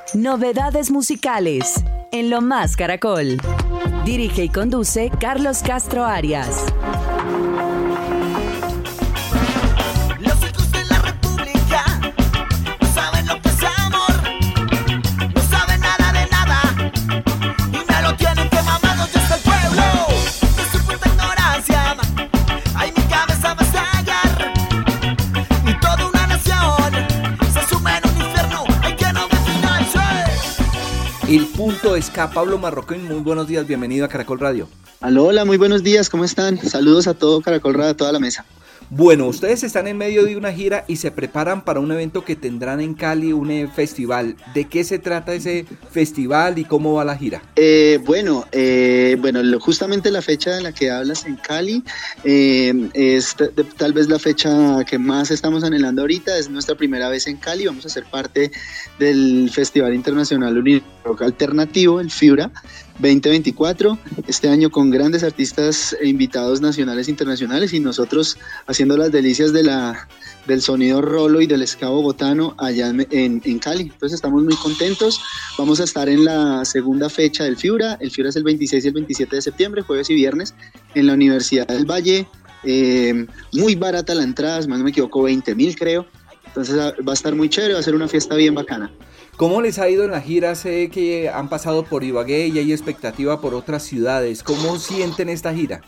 Novedades musicales en Lo Más Caracol. Dirige y conduce Carlos Castro Arias. El Punto Ska, Pablo Marroquín, muy buenos días, bienvenido a Caracol Radio. Aló, hola, muy buenos días, ¿cómo están? Saludos a todo Caracol Radio, a toda la mesa. Bueno, ustedes están en medio de una gira y se preparan para un evento que tendrán en Cali, un festival. ¿De qué se trata ese festival y cómo va la gira? Bueno, justamente la fecha de la que hablas en Cali es tal vez la fecha que más estamos anhelando ahorita. Es nuestra primera vez en Cali, vamos a ser parte del Festival Internacional Unirock Alternativo, el FIURA 2024, este año con grandes artistas e invitados nacionales e internacionales y nosotros haciendo las delicias del sonido rolo y del ska bogotano allá en Cali. Entonces estamos muy contentos, vamos a estar en la segunda fecha del FIURA. El FIURA es el 26 y el 27 de septiembre, jueves y viernes, en la Universidad del Valle. Muy barata la entrada, si no me equivoco, 20.000 creo. Entonces va a estar muy chévere, va a ser una fiesta bien bacana. ¿Cómo les ha ido en la gira? Sé que han pasado por Ibagué y hay expectativa por otras ciudades. ¿Cómo sienten esta gira?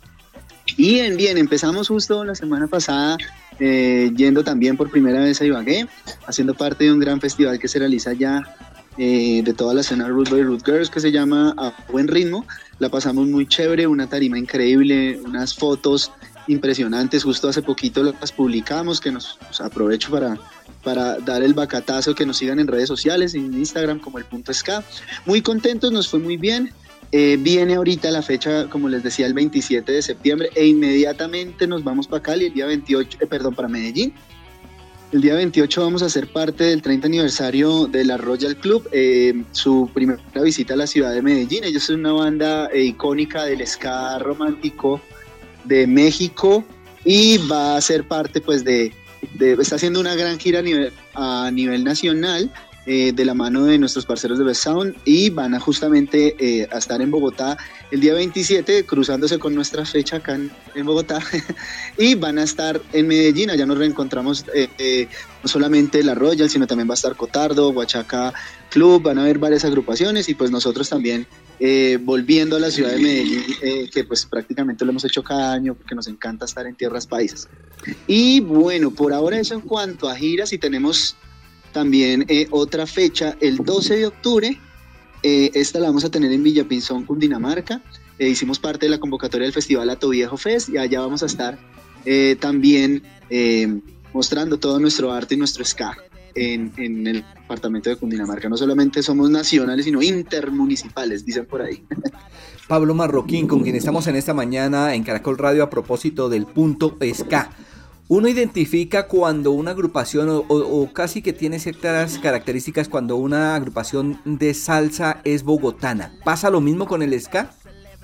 Bien, empezamos justo la semana pasada yendo también por primera vez a Ibagué, haciendo parte de un gran festival que se realiza allá de toda la escena Root Boy Root Girls, que se llama A Buen Ritmo. La pasamos muy chévere, una tarima increíble, unas fotos impresionantes. Justo hace poquito las publicamos, que nos aprovecho para dar el bacatazo, que nos sigan en redes sociales, en Instagram como El Punto Ska. Muy contentos, nos fue muy bien. Viene ahorita la fecha, como les decía, el 27 de septiembre e inmediatamente nos vamos para Cali, el día 28, para Medellín. El día 28 vamos a ser parte del 30 aniversario de la Royal Club, su primera visita a la ciudad de Medellín. Ellos son una banda icónica del ska romántico de México y va a ser parte pues está haciendo una gran gira a nivel nacional, de la mano de nuestros parceros de Best Sound, y van a justamente a estar en Bogotá el día 27, cruzándose con nuestra fecha acá en Bogotá, y van a estar en Medellín. Allá nos reencontramos no solamente la Royal, sino también va a estar Cotardo, Huachaca Club, van a haber varias agrupaciones, y pues nosotros también volviendo a la ciudad de Medellín, que pues prácticamente lo hemos hecho cada año porque nos encanta estar en tierras paisas. Y bueno, por ahora eso en cuanto a giras, y tenemos también otra fecha el 12 de octubre, esta la vamos a tener en Villapinzón, Cundinamarca. Hicimos parte de la convocatoria del Festival Ato Viejo Fest y allá vamos a estar también mostrando todo nuestro arte y nuestro ska en el departamento de Cundinamarca. No solamente somos nacionales, sino intermunicipales, dicen por ahí. Pablo Marroquín, con quien estamos en esta mañana en Caracol Radio a propósito del Punto Ska. Uno identifica cuando una agrupación o casi que tiene ciertas características cuando una agrupación de salsa es bogotana. ¿Pasa lo mismo con el ska?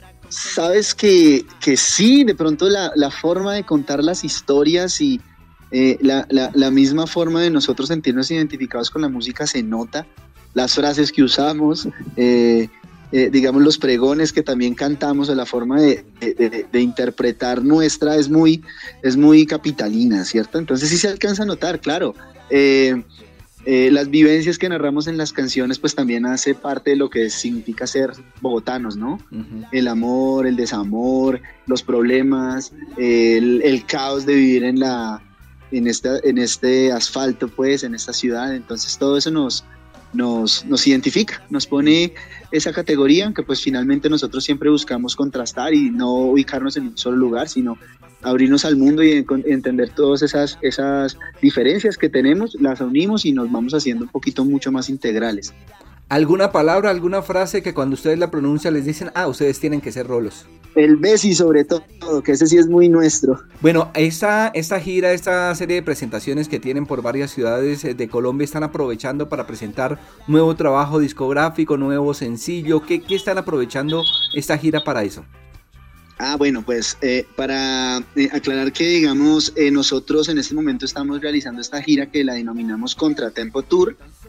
Sabes que sí, de pronto la forma de contar las historias y la misma forma de nosotros sentirnos identificados con la música se nota. Las frases que usamos, digamos los pregones que también cantamos, o la forma de interpretar nuestra es muy capitalina, ¿cierto? Entonces sí se alcanza a notar, claro. Las vivencias que narramos en las canciones pues también hace parte de lo que significa ser bogotanos, ¿no? Uh-huh. El amor, el desamor, los problemas, el caos de vivir en este asfalto, pues, en esta ciudad. Entonces todo eso nos identifica, nos pone esa categoría, aunque pues finalmente nosotros siempre buscamos contrastar y no ubicarnos en un solo lugar, sino abrirnos al mundo y entender todas esas diferencias que tenemos, las unimos y nos vamos haciendo un poquito mucho más integrales. ¿Alguna palabra, alguna frase que cuando ustedes la pronuncian les dicen, ustedes tienen que ser rolos? El Besi sobre todo, que ese sí es muy nuestro. Bueno, esta gira, esta serie de presentaciones que tienen por varias ciudades de Colombia, están aprovechando para presentar nuevo trabajo discográfico, nuevo sencillo. ¿Qué están aprovechando esta gira para eso? Bueno, pues para aclarar que, digamos, nosotros en este momento estamos realizando esta gira que la denominamos Contratempo Tour.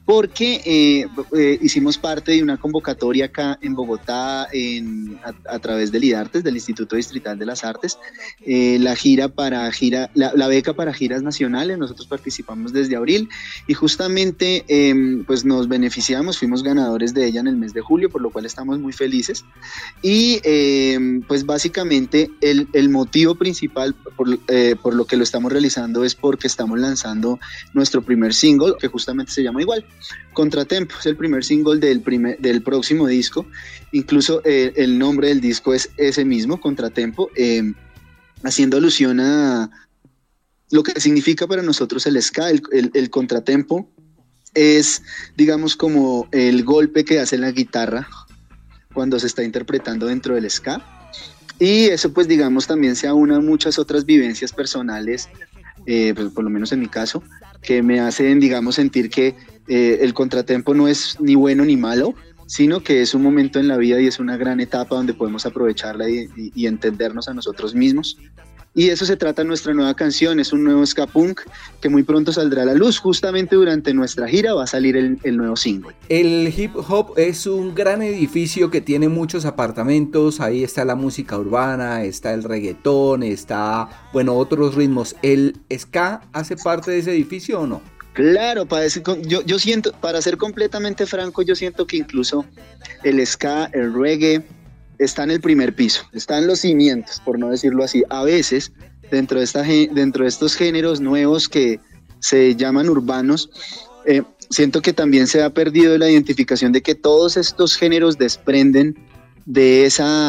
porque hicimos parte de una convocatoria acá en Bogotá a través del IDARTES, del Instituto Distrital de las Artes, la beca para giras nacionales. Nosotros participamos desde abril y justamente pues nos beneficiamos, fuimos ganadores de ella en el mes de julio, por lo cual estamos muy felices. Y pues básicamente el motivo principal por lo que lo estamos realizando es porque estamos lanzando nuestro primer single, que justamente se llama igual, Contratempo. Es el primer single del próximo disco. Incluso el nombre del disco es ese mismo, Contratempo, haciendo alusión a lo que significa para nosotros el ska. El contratempo es, digamos, como el golpe que hace la guitarra cuando se está interpretando dentro del ska, y eso pues digamos también se aúna a muchas otras vivencias personales, pues, por lo menos en mi caso, que me hacen, digamos, sentir que el contratempo no es ni bueno ni malo, sino que es un momento en la vida y es una gran etapa donde podemos aprovecharla y entendernos a nosotros mismos. Y eso se trata nuestra nueva canción, es un nuevo ska punk que muy pronto saldrá a la luz. Justamente durante nuestra gira va a salir el nuevo single. El hip hop es un gran edificio que tiene muchos apartamentos. Ahí está la música urbana, está el reggaetón, está, bueno, otros ritmos. ¿El ska hace parte de ese edificio o no? Claro, yo siento, para ser completamente franco, yo siento que incluso el ska, el reggae, está en el primer piso, está en los cimientos, por no decirlo así. A veces, dentro de estos géneros nuevos que se llaman urbanos, siento que también se ha perdido la identificación de que todos estos géneros desprenden de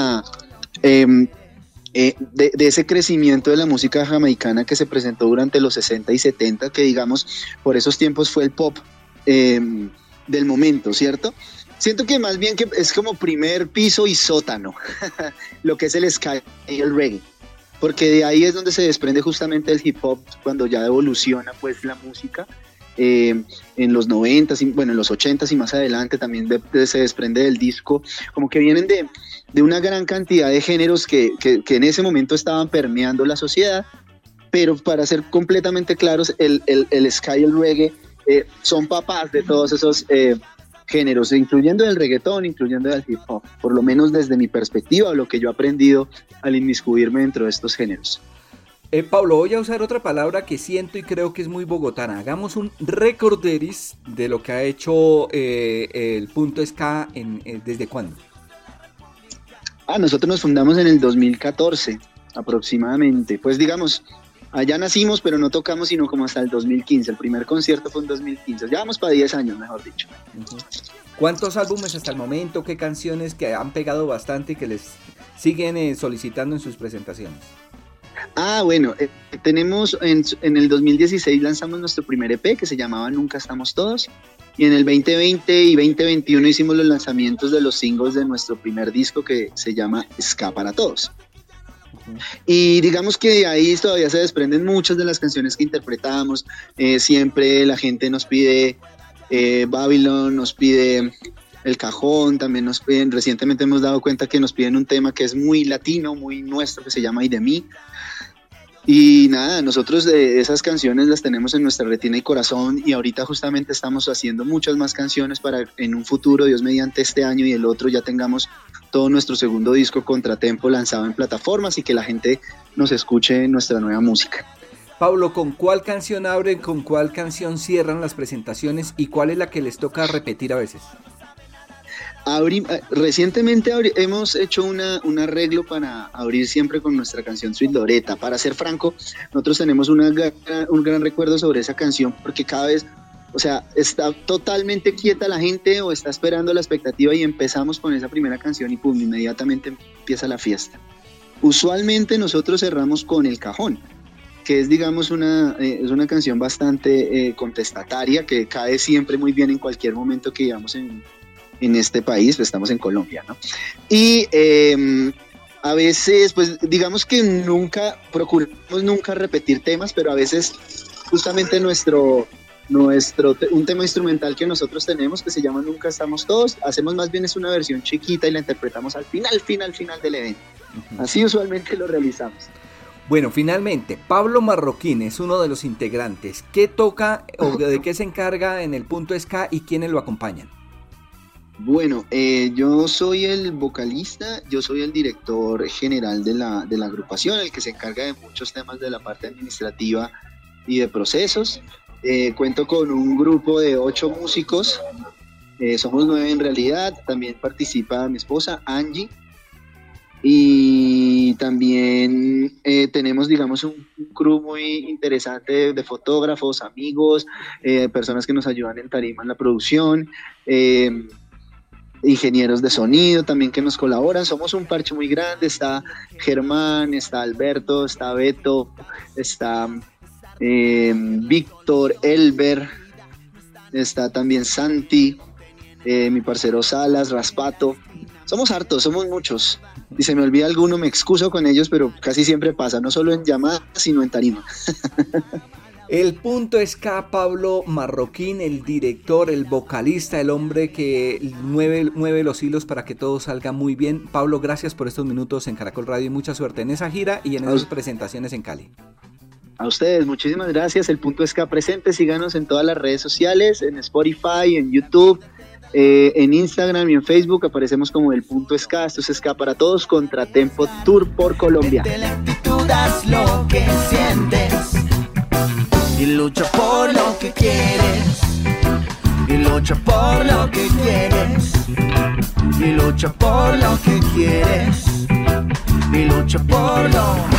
de ese crecimiento de la música jamaicana que se presentó durante los 60 y 70, que digamos, por esos tiempos fue el pop del momento, ¿cierto? Siento que más bien que es como primer piso y sótano, lo que es el ska y el reggae, porque de ahí es donde se desprende justamente el hip hop, cuando ya evoluciona pues la música, en los 90s, bueno, en los 80s y más adelante también se desprende del disco, como que vienen de una gran cantidad de géneros que en ese momento estaban permeando la sociedad, pero para ser completamente claros, el ska y el reggae son papás de todos esos géneros, incluyendo el reggaetón, incluyendo el hip hop, por lo menos desde mi perspectiva, o lo que yo he aprendido al inmiscuirme dentro de estos géneros. Pablo, voy a usar otra palabra que siento y creo que es muy bogotana. Hagamos un recorderis de lo que ha hecho el Punto Ska ¿desde cuándo? Nosotros nos fundamos en el 2014 aproximadamente, pues digamos, allá nacimos, pero no tocamos sino como hasta el 2015. El primer concierto fue en 2015. Ya vamos para 10 años, mejor dicho. Uh-huh. ¿Cuántos álbumes hasta el momento? ¿Qué canciones que han pegado bastante y que les siguen solicitando en sus presentaciones? Bueno, tenemos en el 2016 lanzamos nuestro primer EP que se llamaba Nunca Estamos Todos. Y en el 2020 y 2021 hicimos los lanzamientos de los singles de nuestro primer disco que se llama Ska para Todos. Y digamos que de ahí todavía se desprenden muchas de las canciones que interpretamos. Siempre la gente nos pide Babylon, nos pide El Cajón, también nos piden, recientemente hemos dado cuenta que nos piden un tema que es muy latino, muy nuestro, que se llama Y de mí. Y nada, nosotros esas canciones las tenemos en nuestra retina y corazón, y ahorita justamente estamos haciendo muchas más canciones para en un futuro, Dios mediante, este año y el otro ya tengamos todo nuestro segundo disco Contratempo lanzado en plataformas y que la gente nos escuche nuestra nueva música. Pablo, ¿con cuál canción abren, con cuál canción cierran las presentaciones y cuál es la que les toca repetir a veces? Recientemente hemos hecho un arreglo para abrir siempre con nuestra canción Sweet Loretta. Para ser franco, nosotros tenemos un gran recuerdo sobre esa canción, porque cada vez, o sea, está totalmente quieta la gente o está esperando la expectativa y empezamos con esa primera canción y pum, inmediatamente empieza la fiesta. Usualmente nosotros cerramos con El Cajón, que es, digamos, es una canción bastante contestataria, que cae siempre muy bien en cualquier momento que digamos en este país, pues estamos en Colombia, ¿no? Y a veces, pues digamos que procuramos nunca repetir temas, pero a veces justamente un tema instrumental que nosotros tenemos que se llama Nunca Estamos Todos, hacemos más bien es una versión chiquita y la interpretamos al final del evento. Uh-huh. Así usualmente lo realizamos. Bueno, finalmente, Pablo Marroquín es uno de los integrantes. ¿Qué toca o de qué se encarga en el Punto Ska y quiénes lo acompañan? Bueno, yo soy el vocalista, yo soy el director general de la agrupación, el que se encarga de muchos temas de la parte administrativa y de procesos. Cuento con un grupo de 8 músicos, somos 9 en realidad, también participa mi esposa Angie, y también tenemos, digamos, un crew muy interesante de fotógrafos, amigos, personas que nos ayudan en tarima en la producción, ingenieros de sonido también que nos colaboran. Somos un parche muy grande, está Germán, está Alberto, está Beto, está Víctor, Elber, está también Santi, mi parcero Salas, Raspato. Somos hartos, somos muchos. Y se me olvida alguno, me excuso con ellos, pero casi siempre pasa, no solo en llamadas, sino en tarima. El Punto Ska, Pablo Marroquín, el director, el vocalista, el hombre que mueve los hilos para que todo salga muy bien. Pablo, gracias por estos minutos en Caracol Radio y mucha suerte en esa gira y en esas presentaciones en Cali. A ustedes, muchísimas gracias. El Punto Ska presente, síganos en todas las redes sociales, en Spotify, en YouTube, en Instagram y en Facebook. Aparecemos como El Punto Ska. Esto es Ska para Todos, Contratempo Tour por Colombia. Haz lo que sientes y lucha por lo que quieres, y lucha por lo que quieres, y lucha por lo que quieres, y lucha por lo